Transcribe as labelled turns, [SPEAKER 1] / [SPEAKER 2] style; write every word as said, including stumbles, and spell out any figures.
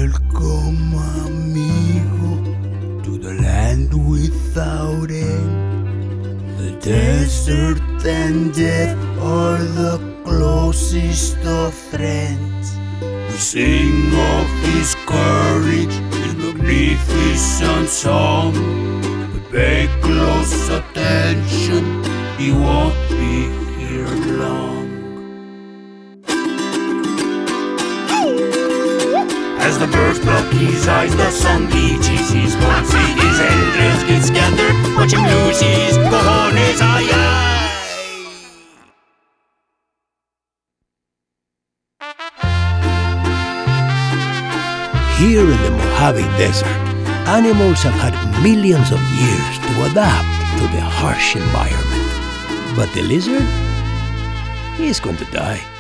[SPEAKER 1] Welcome, amigo, to the land without end. The desert and death are the closest of friends. We sing of his courage, his magnificent song. But pay close attention, he won't be here long. As the birds pluck his eyes, the sun bleaches his bones. See his elders get scattered, watch him lose his cojones, ay ay.
[SPEAKER 2] Here in the Mojave Desert, animals have had millions of years to adapt to the harsh environment. But the lizard, he is going to die.